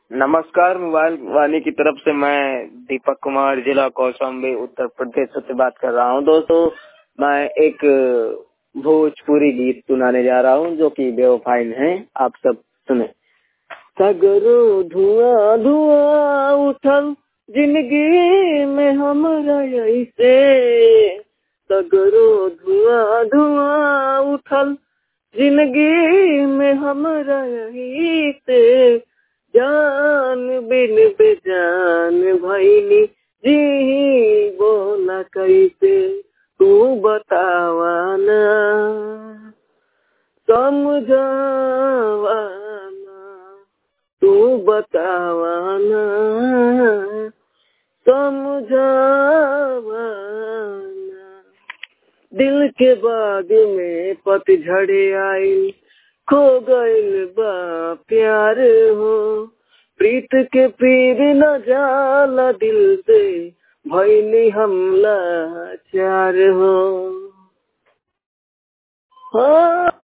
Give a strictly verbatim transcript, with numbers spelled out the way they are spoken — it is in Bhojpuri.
नमस्कार, मोबाइल वाणी की तरफ से मैं दीपक कुमार, जिला कौशाम्बी, उत्तर प्रदेश से बात कर रहा हूँ। दोस्तों, मैं एक भोजपुरी गीत सुनाने जा रहा हूँ जो कि बेवफाइन है। आप सब सुने। सगरो धुआं धुआं उठल जिंदगी में हमरा ऐसे, सगरो धुआं धुआं उठल जिंदगी में हमरा ऐसे, जान बिन बेजान भइली जी बोला कैसे, तू बतावा ना समझावा ना, तू बतावा ना समझावा ना। दिल के बाग में पतझड़ आइल, खो गइल बा प्यार हो, प्रीत के पीर न जाला दिल से, भइली हमला चार हो। हाँ।